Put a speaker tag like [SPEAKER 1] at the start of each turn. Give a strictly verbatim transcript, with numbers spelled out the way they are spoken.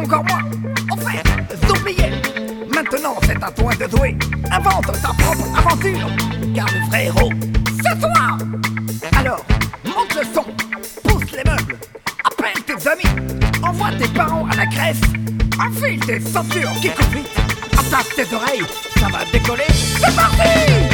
[SPEAKER 1] encore moins. En fait, oubliez. Maintenant, c'est à toi de jouer. Invente ta propre aventure, car le vrai héros, c'est toi. Alors, monte le son, pousse les meubles, appelle tes amis, envoie tes parents à la crèche, enfile tes ceintures qui coûtent vite, attache tes oreilles, ça va décoller, c'est parti.